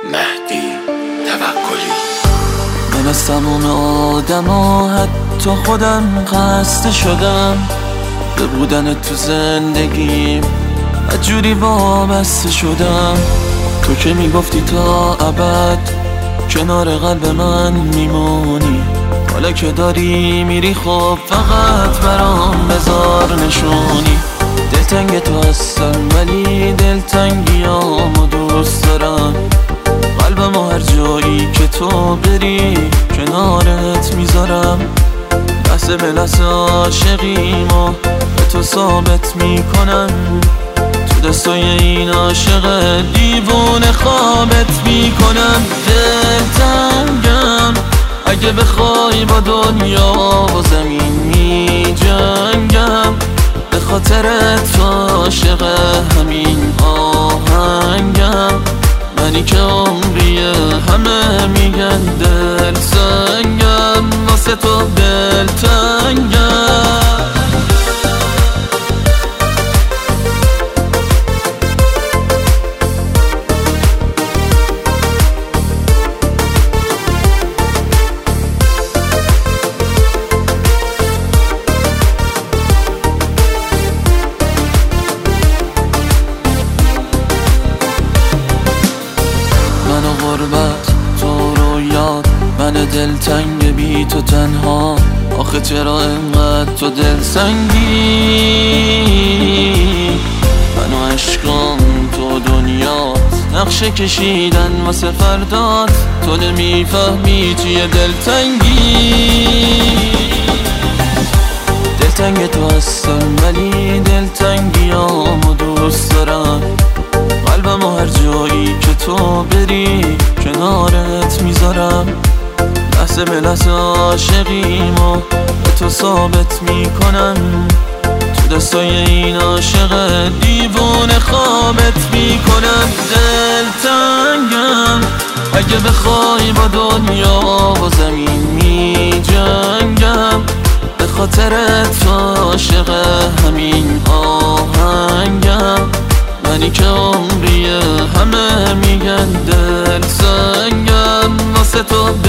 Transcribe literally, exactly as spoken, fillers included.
مهدی توکلی. من از تموم آدم ها حتی خودم خسته شدم، به بودن تو زندگیم جوری وابسته شدم. تو که میگفتی تا ابد کنار قلب من میمونی، حالا که داری میری خب فقط برام بذار نشونی. دلتنگ تو هستم ولی دلتنگیامو دوست دارم، قلبمو هر جایی که تو بری کنارت میذارم. لحظه به لحظه عاشقیمو به تو ثابت میکنم، تو دستای این عاشق دیوونه خوابت میکنم. دلتنگم اگه بخوای با دنیا و زمین میجنگم، به خاطرت عاشق همین آهنگم. منی که عمریه همه میگن دل سنگم، واسه تو دلتنگم. غربت تو رو یاد، من دلتنگ بی تو تنها. آخه چرا انقدر تو دل سنگی؟ من و عشقم تو دنیات، نقشه کشیدن واسه فردات. تو نمیفهمی چیه دلتنگی. دلتنگ تو هستم ولی دلتنگیامو دوست دارم، قلبمو هر جایی که تو بری کنارت میذارم. لحظه به لحظه عاشقیمو به تو ثابت میکنم، تو دستای این عاشق دیوونه خوابت میکنم. دلتنگم اگه بخوای با دنیا و زمین میجنگم، به خاطرت عاشق همین آهنگم. منی که عمریه همه میگن دل سنگم، واسه تو